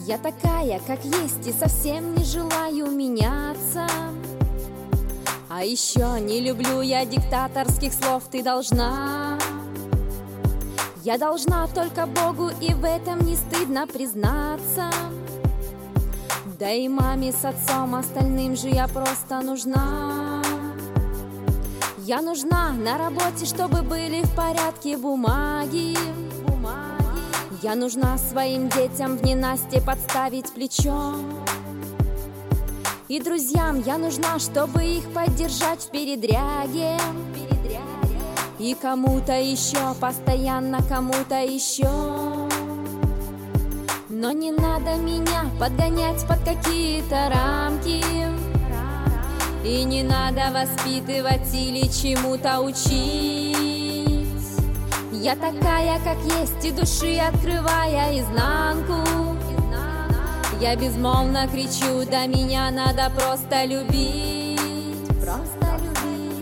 Я такая, как есть, и совсем не желаю меняться. А еще не люблю я диктаторских слов «ты должна». Я должна только Богу, и в этом не стыдно признаться. Да и маме с отцом, остальным же я просто нужна. Я нужна на работе, чтобы были в порядке бумаги. Я нужна своим детям в ненастье подставить плечо. И друзьям я нужна, чтобы их поддержать в передряге. И кому-то еще, постоянно кому-то еще. Но не надо меня подгонять под какие-то рамки. И не надо воспитывать или чему-то учить. Я такая, как есть, и души открывая изнанку. Я безмолвно кричу, да меня надо просто любить. Просто любить.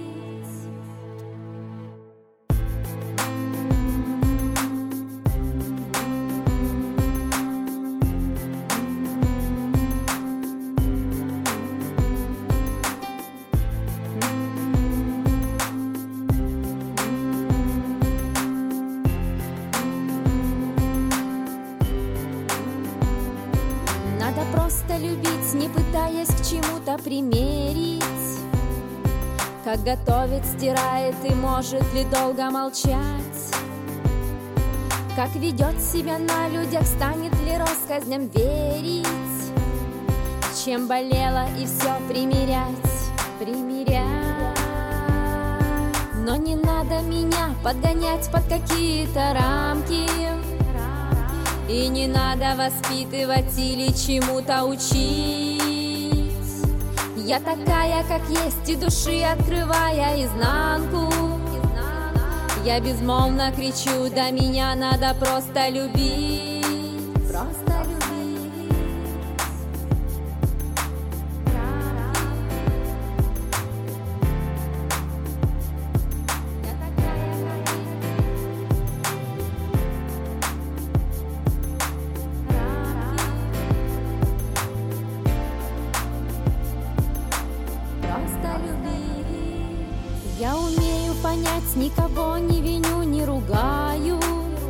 Надо просто любить, не пытаясь к чему-то примерить. Как готовит, стирает и может ли долго молчать. Как ведет себя на людях, станет ли россказням верить. Чем болела и все примерять, примерять. Но не надо меня подгонять под какие-то рамки. И не надо воспитывать или чему-то учить. Я такая, как есть, и души открывая изнанку. Я безмолвно кричу, да меня надо просто любить. Просто любить. Я умею понять, никого не виню, не ругаю.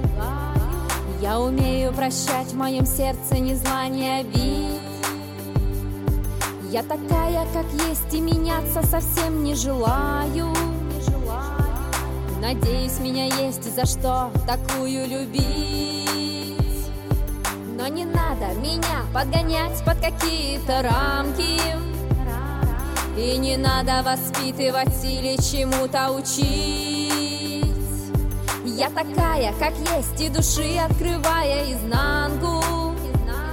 Я умею прощать, в моем сердце ни зла, ни обид. Я такая, как есть, и меняться совсем не желаю. Надеюсь, меня есть за что такую любить. Но не надо меня подгонять под какие-то рамки. И не надо воспитывать или чему-то учить. Я такая, как есть, и души открывая изнанку.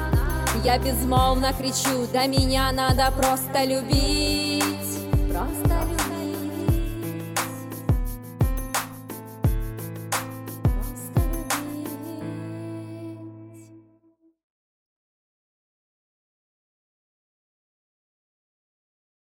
Я безмолвно кричу, да меня надо просто любить. Просто